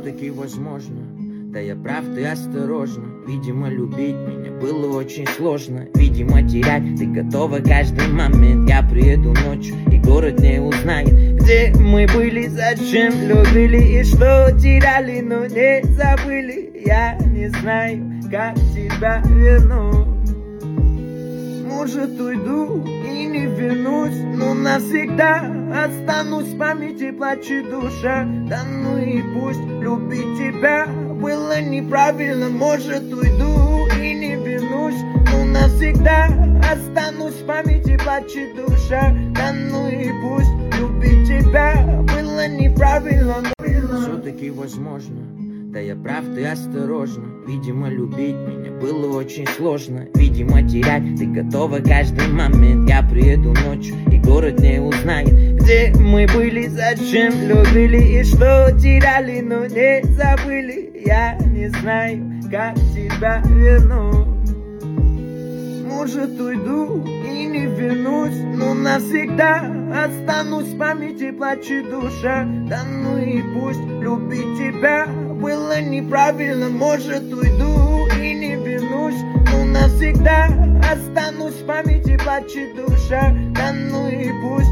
все-таки возможно. Да я прав, ты осторожно. Видимо, любить меня было очень сложно. Видимо, терять ты готова каждый момент. Я приеду ночью, и город не узнает, где мы были, зачем любили и что теряли, но не забыли. Я не знаю, как тебя вернуть. Может, уйду и не вернусь, но навсегда останусь в памяти, плачет душа. Да ну и пусть, любить тебя было неправильно. Может, уйду и не вернусь, но навсегда останусь в памяти, плачет душа. Да ну и пусть, любить тебя было неправильно. Все-таки возможно. Да я прав, ты осторожно. Видимо, любить меня было очень сложно. Видимо, терять ты готова каждый момент. Я приеду ночью, и город не узнает, где мы были, зачем любили и что теряли, но не забыли. Я не знаю, как тебя вернуть. Может, уйду и не вернусь, но навсегда останусь в памяти, плачет душа. Да ну и пусть, любить тебя было неправильно. Может, уйду и не вернусь, но навсегда останусь в памяти, плачет душа. Да ну и пусть.